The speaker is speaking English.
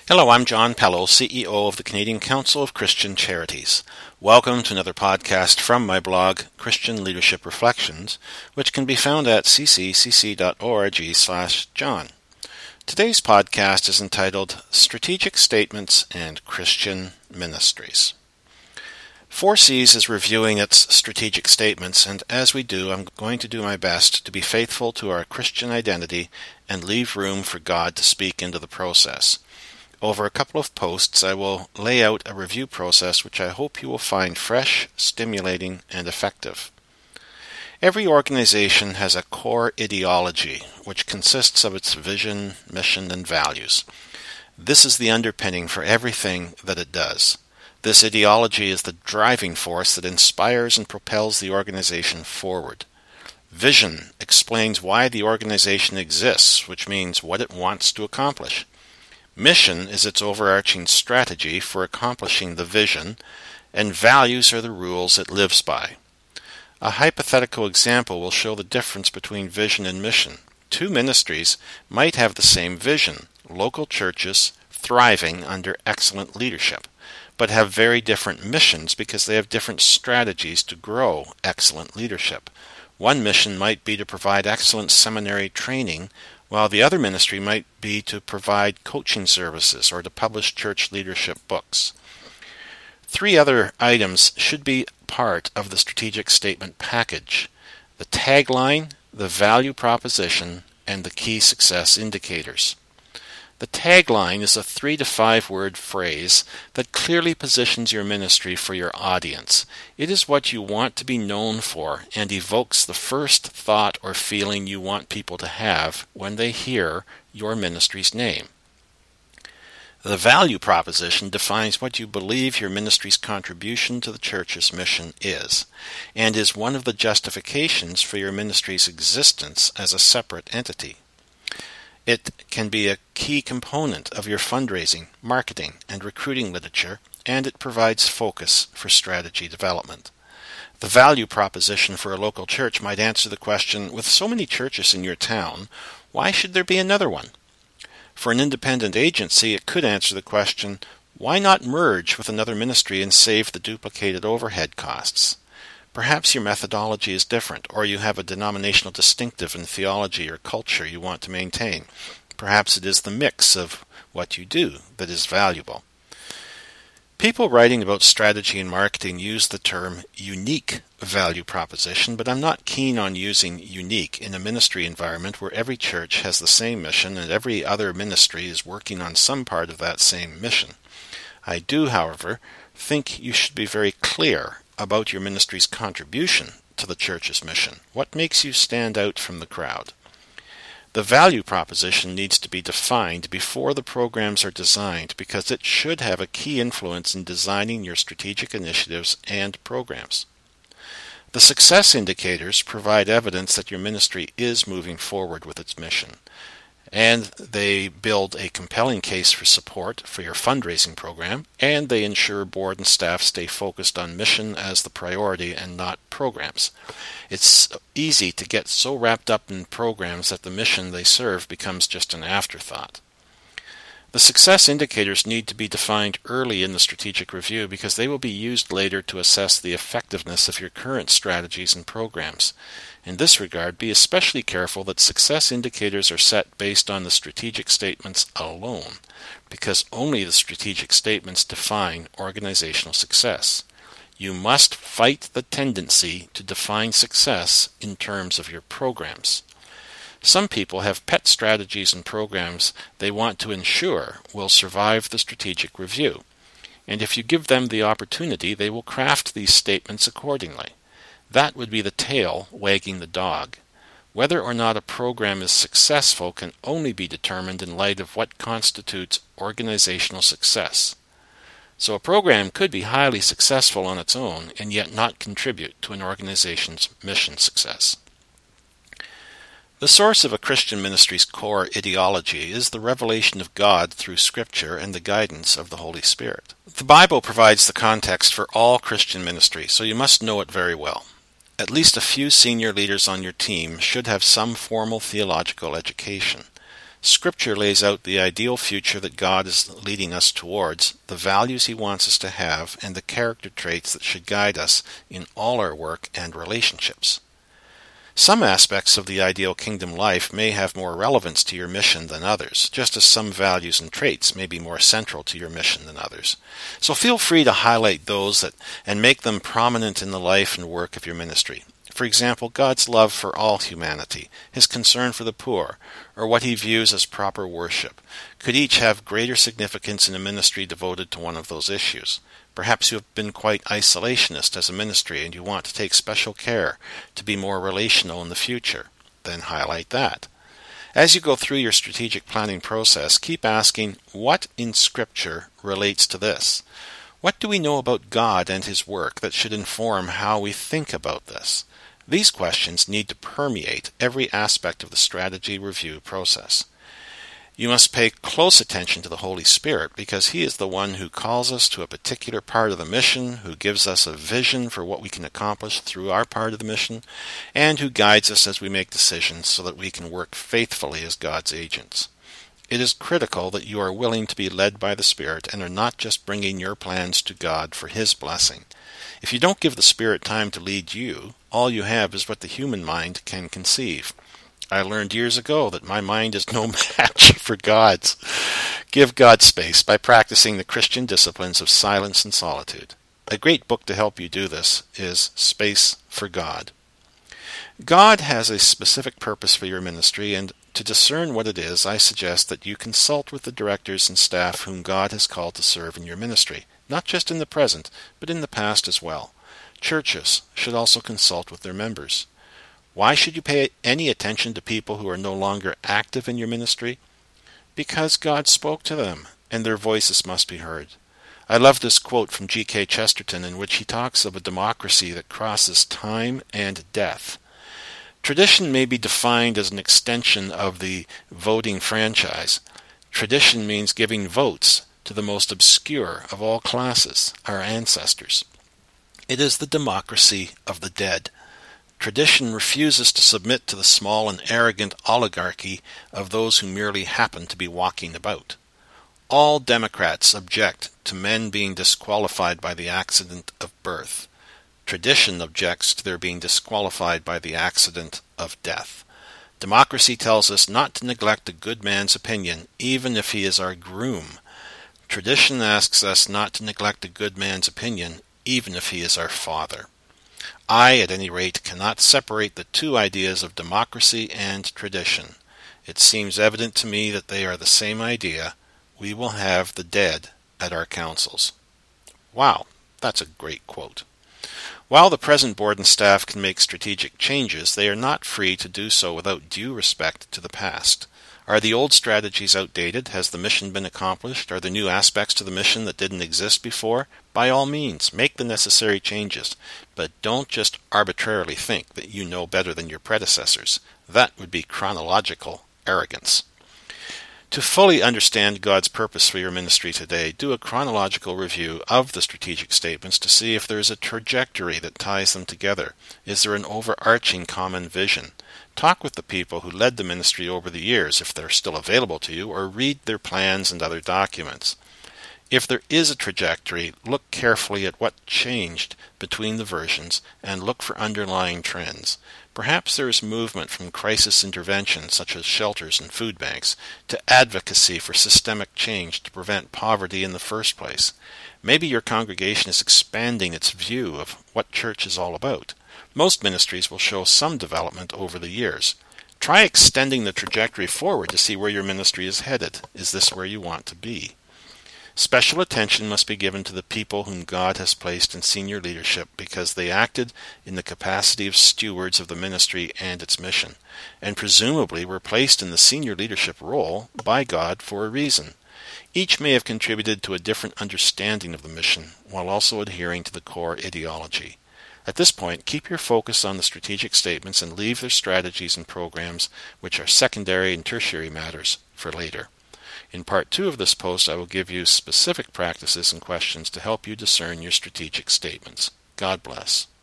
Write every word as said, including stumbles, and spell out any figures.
Hello, I'm John Pello, C E O of the Canadian Council of Christian Charities. Welcome to another podcast from my blog, Christian Leadership Reflections, which can be found at c c c c dot org slash john. Today's podcast is entitled Strategic Statements and Christian Ministries. four C's is reviewing its strategic statements, and as we do, I'm going to do my best to be faithful to our Christian identity and leave room for God to speak into the process. Over a couple of posts, I will lay out a review process which I hope you will find fresh, stimulating, and effective. Every organization has a core ideology, which consists of its vision, mission, and values. This is the underpinning for everything that it does. This ideology is the driving force that inspires and propels the organization forward. Vision explains why the organization exists, which means what it wants to accomplish. Mission is its overarching strategy for accomplishing the vision, and values are the rules it lives by. A hypothetical example will show the difference between vision and mission. Two ministries might have the same vision, local churches thriving under excellent leadership, but have very different missions because they have different strategies to grow excellent leadership. One mission might be to provide excellent seminary training, while the other ministry might be to provide coaching services or to publish church leadership books. Three other items should be part of the strategic statement package: the tagline, the value proposition, and the key success indicators. The tagline is a three to five word phrase that clearly positions your ministry for your audience. It is what you want to be known for and evokes the first thought or feeling you want people to have when they hear your ministry's name. The value proposition defines what you believe your ministry's contribution to the church's mission is, and is one of the justifications for your ministry's existence as a separate entity. It can be a key component of your fundraising, marketing, and recruiting literature, and it provides focus for strategy development. The value proposition for a local church might answer the question, with so many churches in your town, why should there be another one? For an independent agency, it could answer the question, why not merge with another ministry and save the duplicated overhead costs? Perhaps your methodology is different, or you have a denominational distinctive in theology or culture you want to maintain. Perhaps it is the mix of what you do that is valuable. People writing about strategy and marketing use the term unique value proposition, but I'm not keen on using unique in a ministry environment where every church has the same mission and every other ministry is working on some part of that same mission. I do, however, think you should be very clear about your ministry's contribution to the church's mission. What makes you stand out from the crowd? The value proposition needs to be defined before the programs are designed because it should have a key influence in designing your strategic initiatives and programs. The success indicators provide evidence that your ministry is moving forward with its mission, and they build a compelling case for support for your fundraising program, and they ensure board and staff stay focused on mission as the priority and not programs. It's easy to get so wrapped up in programs that the mission they serve becomes just an afterthought. The success indicators need to be defined early in the strategic review because they will be used later to assess the effectiveness of your current strategies and programs. In this regard, be especially careful that success indicators are set based on the strategic statements alone, because only the strategic statements define organizational success. You must fight the tendency to define success in terms of your programs. Some people have pet strategies and programs they want to ensure will survive the strategic review, and if you give them the opportunity, they will craft these statements accordingly. That would be the tail wagging the dog. Whether or not a program is successful can only be determined in light of what constitutes organizational success. So a program could be highly successful on its own and yet not contribute to an organization's mission success. The source of a Christian ministry's core ideology is the revelation of God through Scripture and the guidance of the Holy Spirit. The Bible provides the context for all Christian ministry, so you must know it very well. At least a few senior leaders on your team should have some formal theological education. Scripture lays out the ideal future that God is leading us towards, the values He wants us to have, and the character traits that should guide us in all our work and relationships. Some aspects of the ideal kingdom life may have more relevance to your mission than others, just as some values and traits may be more central to your mission than others. So feel free to highlight those that and make them prominent in the life and work of your ministry. For example, God's love for all humanity, His concern for the poor, or what He views as proper worship, could each have greater significance in a ministry devoted to one of those issues. Perhaps you have been quite isolationist as a ministry and you want to take special care to be more relational in the future. Then highlight that. As you go through your strategic planning process, keep asking, what in Scripture relates to this? What do we know about God and His work that should inform how we think about this? These questions need to permeate every aspect of the strategy review process. You must pay close attention to the Holy Spirit because He is the one who calls us to a particular part of the mission, who gives us a vision for what we can accomplish through our part of the mission, and who guides us as we make decisions so that we can work faithfully as God's agents. It is critical that you are willing to be led by the Spirit and are not just bringing your plans to God for His blessing. If you don't give the Spirit time to lead you, all you have is what the human mind can conceive. I learned years ago that my mind is no match for God's. Give God space by practicing the Christian disciplines of silence and solitude. A great book to help you do this is Space for God. God has a specific purpose for your ministry, and to discern what it is, I suggest that you consult with the directors and staff whom God has called to serve in your ministry, not just in the present, but in the past as well. Churches should also consult with their members. Why should you pay any attention to people who are no longer active in your ministry? Because God spoke to them, and their voices must be heard. I love this quote from G K Chesterton in which he talks of a democracy that crosses time and death. Tradition may be defined as an extension of the voting franchise. Tradition means giving votes to the most obscure of all classes, our ancestors. It is the democracy of the dead. Tradition refuses to submit to the small and arrogant oligarchy of those who merely happen to be walking about. All Democrats object to men being disqualified by the accident of birth. Tradition objects to their being disqualified by the accident of death. Democracy tells us not to neglect a good man's opinion, even if he is our groom. Tradition asks us not to neglect a good man's opinion, even if he is our father. I, at any rate, cannot separate the two ideas of democracy and tradition. It seems evident to me that they are the same idea. We will have the dead at our councils. Wow, that's a great quote. While the present board and staff can make strategic changes, they are not free to do so without due respect to the past. Are the old strategies outdated? Has the mission been accomplished? Are there new aspects to the mission that didn't exist before? By all means, make the necessary changes, but don't just arbitrarily think that you know better than your predecessors. That would be chronological arrogance. To fully understand God's purpose for your ministry today, do a chronological review of the strategic statements to see if there is a trajectory that ties them together. Is there an overarching common vision? Talk with the people who led the ministry over the years, if they're still available to you, or read their plans and other documents. If there is a trajectory, look carefully at what changed between the versions and look for underlying trends. Perhaps there is movement from crisis intervention, such as shelters and food banks, to advocacy for systemic change to prevent poverty in the first place. Maybe your congregation is expanding its view of what church is all about. Most ministries will show some development over the years. Try extending the trajectory forward to see where your ministry is headed. Is this where you want to be? Special attention must be given to the people whom God has placed in senior leadership because they acted in the capacity of stewards of the ministry and its mission, and presumably were placed in the senior leadership role by God for a reason. Each may have contributed to a different understanding of the mission, while also adhering to the core ideology. At this point, keep your focus on the strategic statements and leave their strategies and programs, which are secondary and tertiary matters, for later. In part two of this post, I will give you specific practices and questions to help you discern your strategic statements. God bless.